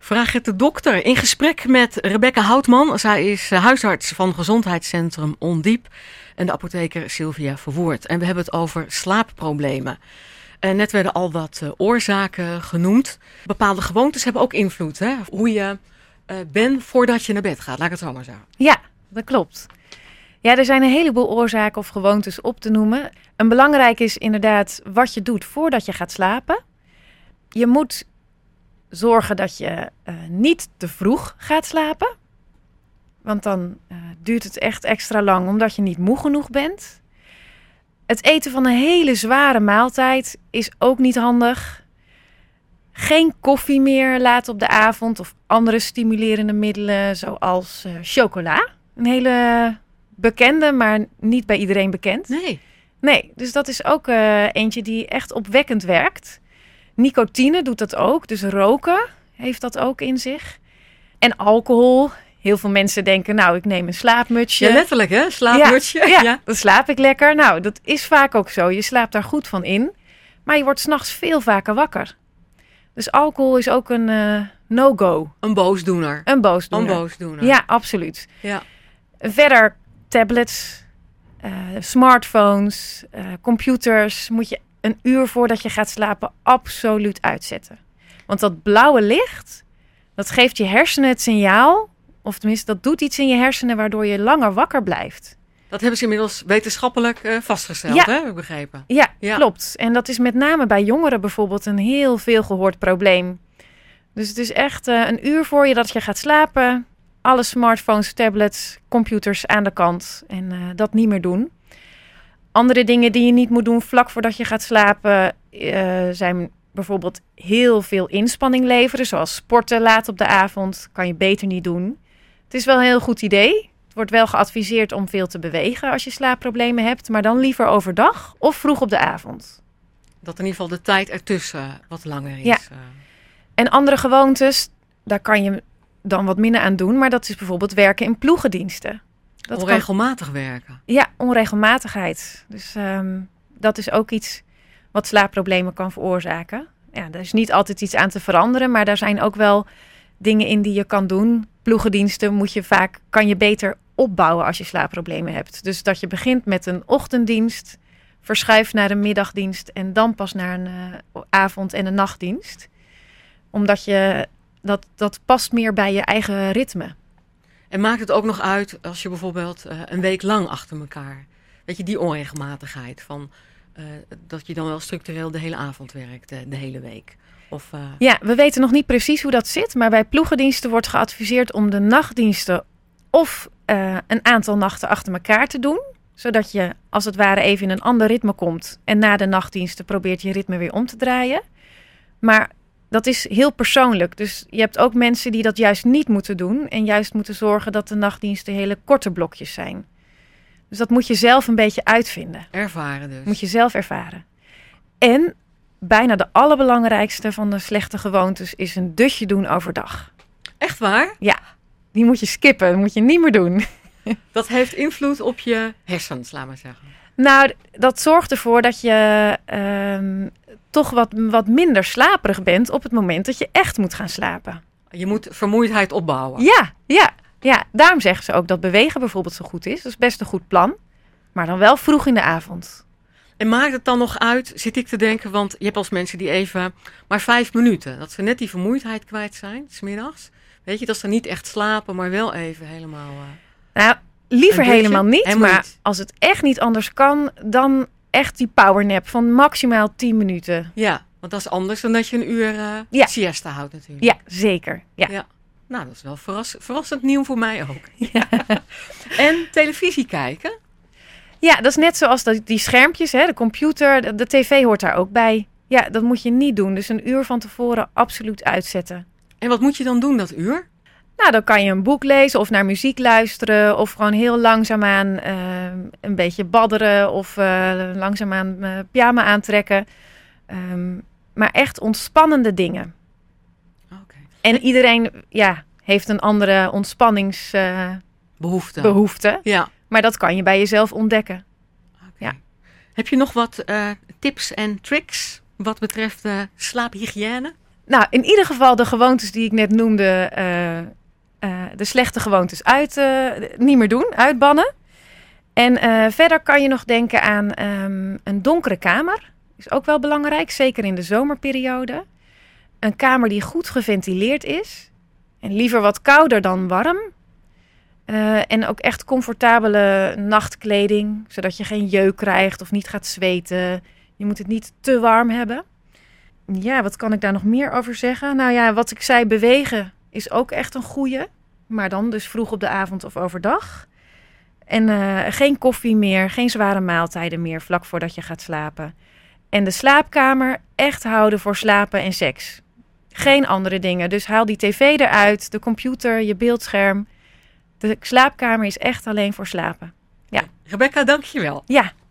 Vraag het de dokter. In gesprek met Rebecca Houtman. Zij is huisarts van gezondheidscentrum Ondiep. En de apotheker Sylvia Verwoerd. En we hebben het over slaapproblemen. Net werden al wat oorzaken genoemd. Bepaalde gewoontes hebben ook invloed. Hè? Hoe je bent voordat je naar bed gaat. Laat ik het zo maar zeggen. Ja, dat klopt. Ja, er zijn een heleboel oorzaken of gewoontes op te noemen. Een belangrijk is inderdaad wat je doet voordat je gaat slapen. Je moet zorgen dat je niet te vroeg gaat slapen. Want dan duurt het echt extra lang omdat je niet moe genoeg bent. Het eten van een hele zware maaltijd is ook niet handig. Geen koffie meer laten op de avond of andere stimulerende middelen zoals chocola. Een hele bekende, maar niet bij iedereen bekend. Nee, dus dat is ook eentje die echt opwekkend werkt. Nicotine doet dat ook, dus roken heeft dat ook in zich. En alcohol. Heel veel mensen denken, nou, ik neem een slaapmutsje. Ja, letterlijk hè, slaapmutsje. Ja, dan slaap ik lekker. Nou, dat is vaak ook zo. Je slaapt daar goed van in. Maar je wordt 's nachts veel vaker wakker. Dus alcohol is ook een no-go. Een boosdoener. Een boosdoener. Ja, absoluut. Ja. Verder tablets, smartphones, computers moet je een uur voordat je gaat slapen absoluut uitzetten. Want dat blauwe licht, dat geeft je hersenen het signaal, of tenminste dat doet iets in je hersenen waardoor je langer wakker blijft. Dat hebben ze inmiddels wetenschappelijk vastgesteld, hè? Heb ik begrepen. Ja, klopt. En dat is met name bij jongeren bijvoorbeeld een heel veel gehoord probleem. Dus het is echt een uur voor je dat je gaat slapen, alle smartphones, tablets, computers aan de kant en dat niet meer doen. Andere dingen die je niet moet doen vlak voordat je gaat slapen zijn bijvoorbeeld heel veel inspanning leveren. Zoals sporten laat op de avond kan je beter niet doen. Het is wel een heel goed idee. Het wordt wel geadviseerd om veel te bewegen als je slaapproblemen hebt. Maar dan liever overdag of vroeg op de avond. Dat in ieder geval de tijd ertussen wat langer is. Ja. En andere gewoontes, daar kan je dan wat minder aan doen. Maar dat is bijvoorbeeld werken in ploegendiensten. Dat onregelmatig werken. Ja, onregelmatigheid. Dus dat is ook iets wat slaapproblemen kan veroorzaken. Ja, er is niet altijd iets aan te veranderen, maar daar zijn ook wel dingen in die je kan doen. Ploegendiensten kan je beter opbouwen als je slaapproblemen hebt. Dus dat je begint met een ochtenddienst, verschuift naar een middagdienst en dan pas naar een avond- en een nachtdienst. Omdat dat past meer bij je eigen ritme. En maakt het ook nog uit als je bijvoorbeeld een week lang achter elkaar, weet je, die onregelmatigheid van dat je dan wel structureel de hele avond werkt, de hele week. Ja, we weten nog niet precies hoe dat zit, maar bij ploegendiensten wordt geadviseerd om de nachtdiensten of een aantal nachten achter elkaar te doen, zodat je als het ware even in een ander ritme komt en na de nachtdiensten probeert je ritme weer om te draaien. Maar dat is heel persoonlijk. Dus je hebt ook mensen die dat juist niet moeten doen en juist moeten zorgen dat de nachtdiensten hele korte blokjes zijn. Dus dat moet je zelf een beetje uitvinden. Ervaren dus. Moet je zelf ervaren. En bijna de allerbelangrijkste van de slechte gewoontes is een dutje doen overdag. Echt waar? Ja, die moet je skippen. Dat moet je niet meer doen. Dat heeft invloed op je hersens, laat maar zeggen. Nou, dat zorgt ervoor dat je toch wat minder slaperig bent op het moment dat je echt moet gaan slapen. Je moet vermoeidheid opbouwen. Ja, daarom zeggen ze ook dat bewegen bijvoorbeeld zo goed is. Dat is best een goed plan. Maar dan wel vroeg in de avond. En maakt het dan nog uit, zit ik te denken, want je hebt als mensen die even maar 5 minuten, dat ze net die vermoeidheid kwijt zijn, 's middags. Weet je, dat ze niet echt slapen, maar wel even helemaal. Nou, liever helemaal niet. Maar als het echt niet anders kan, dan echt die powernap van maximaal 10 minuten. Ja, want dat is anders dan dat je een uur siesta houdt natuurlijk. Ja, zeker. Ja. Nou, dat is wel verrassend nieuw voor mij ook. Ja. En televisie kijken? Ja, dat is net zoals die schermpjes, hè, de computer, de tv hoort daar ook bij. Ja, dat moet je niet doen. Dus een uur van tevoren absoluut uitzetten. En wat moet je dan doen dat uur? Nou, dan kan je een boek lezen of naar muziek luisteren of gewoon heel langzaamaan een beetje badderen of langzaamaan pyjama aantrekken. Maar echt ontspannende dingen. Okay. En iedereen heeft een andere ontspanningsbehoefte. Ja. Maar dat kan je bij jezelf ontdekken. Okay. Ja. Heb je nog wat tips en tricks wat betreft slaaphygiëne? Nou, in ieder geval de gewoontes die ik net noemde, de slechte gewoontes niet meer doen, uitbannen. En verder kan je nog denken aan een donkere kamer. Is ook wel belangrijk, zeker in de zomerperiode. Een kamer die goed geventileerd is. En liever wat kouder dan warm. En ook echt comfortabele nachtkleding, zodat je geen jeuk krijgt of niet gaat zweten. Je moet het niet te warm hebben. Ja, wat kan ik daar nog meer over zeggen? Nou ja, wat ik zei, bewegen is ook echt een goeie. Maar dan dus vroeg op de avond of overdag. En geen koffie meer, geen zware maaltijden meer vlak voordat je gaat slapen. En de slaapkamer echt houden voor slapen en seks. Geen andere dingen. Dus haal die tv eruit, de computer, je beeldscherm. De slaapkamer is echt alleen voor slapen. Ja. Rebecca, dank je wel. Ja.